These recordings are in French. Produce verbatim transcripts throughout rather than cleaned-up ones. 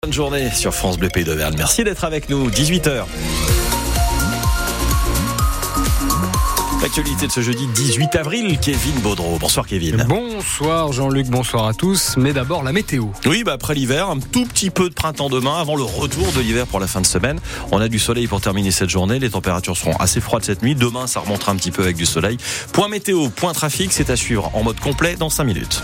Bonne journée sur France Bleu Pays d'Auvergne. Merci d'être avec nous. dix-huit heures. L'actualité de ce jeudi dix-huit avril, Kevin Baudreau. Bonsoir Kevin. Bonsoir Jean-Luc, bonsoir à tous. Mais d'abord la météo. Oui, bah après l'hiver, un tout petit peu de printemps demain, avant le retour de l'hiver pour la fin de semaine. On a du soleil pour terminer cette journée. Les températures seront assez froides cette nuit. Demain, ça remontera un petit peu avec du soleil. Point météo, point trafic, c'est à suivre en mode complet dans cinq minutes.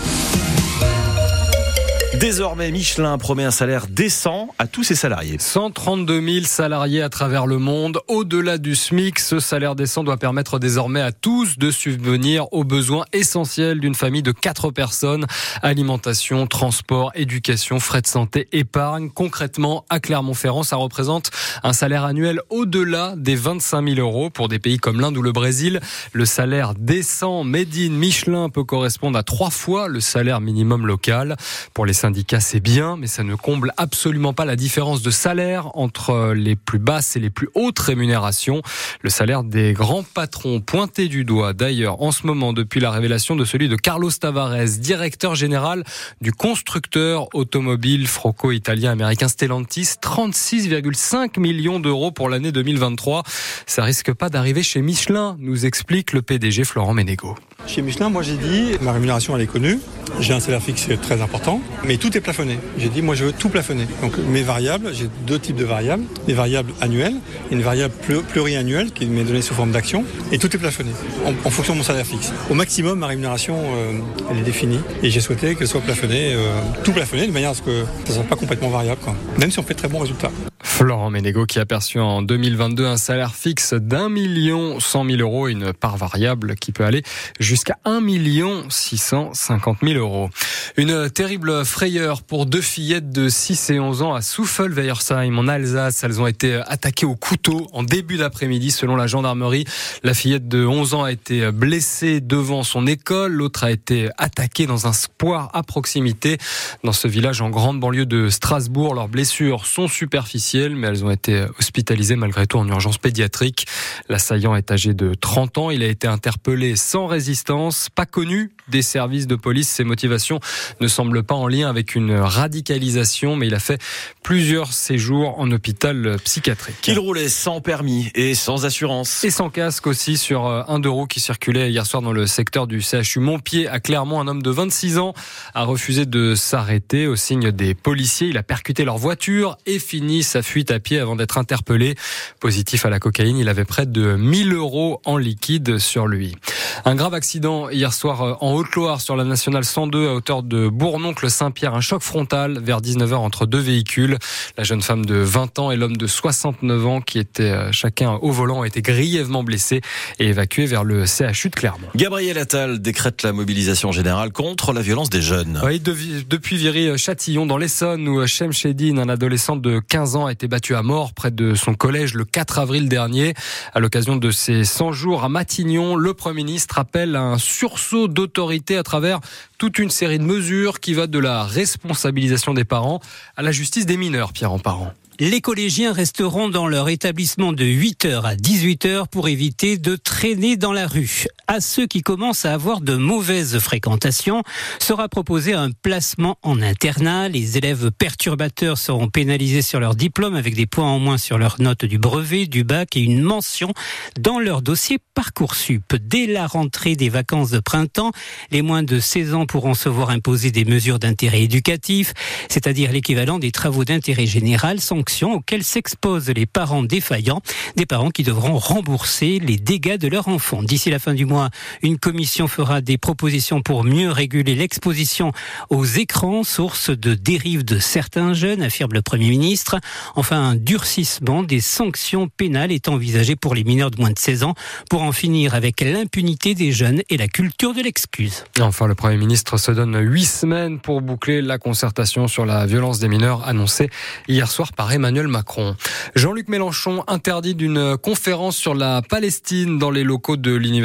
Désormais, Michelin promet un salaire décent à tous ses salariés. cent trente-deux mille salariés à travers le monde. Au-delà du SMIC, ce salaire décent doit permettre désormais à tous de subvenir aux besoins essentiels d'une famille de quatre personnes. Alimentation, transport, éducation, frais de santé, épargne. Concrètement, à Clermont-Ferrand, ça représente un salaire annuel au-delà des vingt-cinq mille euros. Pour des pays comme l'Inde ou le Brésil, le salaire décent made in Michelin peut correspondre à trois fois le salaire minimum local. Pour les syndicats, c'est bien, mais ça ne comble absolument pas la différence de salaire entre les plus basses et les plus hautes rémunérations. Le salaire des grands patrons pointé du doigt, d'ailleurs, en ce moment, depuis la révélation de celui de Carlos Tavares, directeur général du constructeur automobile franco-italien-américain Stellantis, trente-six virgule cinq millions d'euros pour l'année deux mille vingt-trois. Ça risque pas d'arriver chez Michelin, nous explique le P D G Florent Ménégo. Chez Michelin, moi j'ai dit, ma rémunération elle est connue, j'ai un salaire fixe très important, mais tout est plafonné. J'ai dit, moi je veux tout plafonner. Donc mes variables, j'ai deux types de variables, des variables annuelles et une variable pluriannuelle qui m'est donnée sous forme d'action, et tout est plafonné en, en fonction de mon salaire fixe. Au maximum, ma rémunération, euh, elle est définie, et j'ai souhaité qu'elle soit plafonnée, euh, tout plafonné, de manière à ce que ça ne soit pas complètement variable, quoi. Même si on fait de très bons résultats. Florent Ménégo qui a perçu en deux mille vingt-deux un salaire fixe d'un million cent mille euros, une part variable qui peut aller jusqu'à un million six cent cinquante mille euros. Une terrible frayeur pour deux fillettes de six et onze ans à Souffelweyersheim en Alsace. Elles ont été attaquées au couteau en début d'après-midi selon la gendarmerie. La fillette de onze ans a été blessée devant son école. L'autre a été attaquée dans un square à proximité dans ce village en grande banlieue de Strasbourg. Leurs blessures sont superficielles, mais elles ont été hospitalisées malgré tout en urgence pédiatrique. L'assaillant est âgé de trente ans. Il a été interpellé sans résistance, pas connu des services de police. Ses motivations ne semblent pas en lien avec une radicalisation, mais il a fait plusieurs séjours en hôpital psychiatrique. Il roulait sans permis et sans assurance. Et sans casque aussi sur un deux roues qui circulait hier soir dans le secteur du C H U Montpied à Clermont. Un homme de vingt-six ans a refusé de s'arrêter au signe des policiers. Il a percuté leur voiture et fini sa fuite à pied avant d'être interpellé. Positif à la cocaïne, il avait près de mille euros en liquide sur lui. Un grave accident hier soir en Haute-Loire sur la nationale cent deux à hauteur de Bournoncle-Saint-Pierre. Un choc frontal vers dix-neuf heures entre deux véhicules. La jeune femme de vingt ans et l'homme de soixante-neuf ans qui étaient chacun au volant ont été grièvement blessés et évacués vers le C H U de Clermont. Gabriel Attal décrète la mobilisation générale contre la violence des jeunes. Oui, de, depuis Viry-Châtillon dans l'Essonne où Chemcheddine, un adolescent de quinze ans, a été battu à mort près de son collège le quatre avril dernier. À l'occasion de ses cent jours à Matignon, le Premier ministre appelle à un sursaut d'autorité à travers toute une série de mesures qui va de la responsabilisation des parents à la justice des mineurs, Pierre Emparent. Les collégiens resteront dans leur établissement de huit heures à dix-huit heures pour éviter de traîner dans la rue. À ceux qui commencent à avoir de mauvaises fréquentations, sera proposé un placement en internat. Les élèves perturbateurs seront pénalisés sur leur diplôme avec des points en moins sur leur note du brevet, du bac et une mention dans leur dossier Parcoursup. Dès la rentrée des vacances de printemps, les moins de seize ans pourront se voir imposer des mesures d'intérêt éducatif, c'est-à-dire l'équivalent des travaux d'intérêt général, sanctions auxquelles s'exposent les parents défaillants, des parents qui devront rembourser les dégâts de leur enfant. D'ici la fin du mois, une commission fera des propositions pour mieux réguler l'exposition aux écrans, source de dérive de certains jeunes, affirme le Premier ministre. Enfin, un durcissement des sanctions pénales est envisagé pour les mineurs de moins de seize ans pour en finir avec l'impunité des jeunes et la culture de l'excuse. Enfin, le Premier ministre se donne huit semaines pour boucler la concertation sur la violence des mineurs annoncée hier soir par Emmanuel Macron. Jean-Luc Mélenchon interdit d'une conférence sur la Palestine dans les locaux de l'université de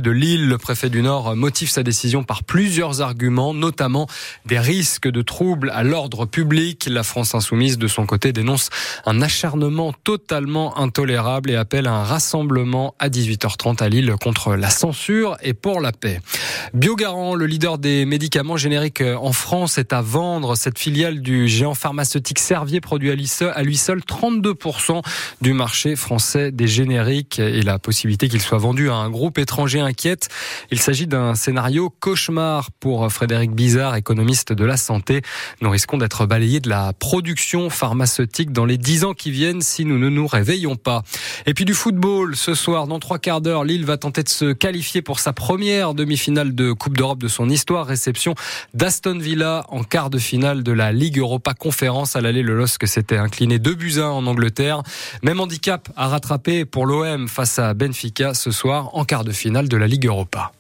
de Lille. Le préfet du Nord motive sa décision par plusieurs arguments, notamment des risques de troubles à l'ordre public. La France insoumise, de son côté, dénonce un acharnement totalement intolérable et appelle à un rassemblement à dix-huit heures trente à Lille contre la censure et pour la paix. Biogarant, le leader des médicaments génériques en France, est à vendre. Cette filiale du géant pharmaceutique Servier produit à lui seul trente-deux pour cent du marché français des génériques et la possibilité qu'il soit vendu à un groupe étranger inquiète. Il s'agit d'un scénario cauchemar pour Frédéric Bizard, économiste de la santé. Nous risquons d'être balayés de la production pharmaceutique dans les dix ans qui viennent si nous ne nous réveillons pas. Et puis du football, ce soir, dans trois quarts d'heure, Lille va tenter de se qualifier pour sa première demi-finale de Coupe d'Europe de son histoire. Réception d'Aston Villa en quart de finale de la Ligue Europa Conférence. À l'aller, le L O S C s'était incliné deux buts à un en Angleterre. Même handicap à rattraper pour l'O M face à Benfica ce soir en quart de finale de la Ligue Europa.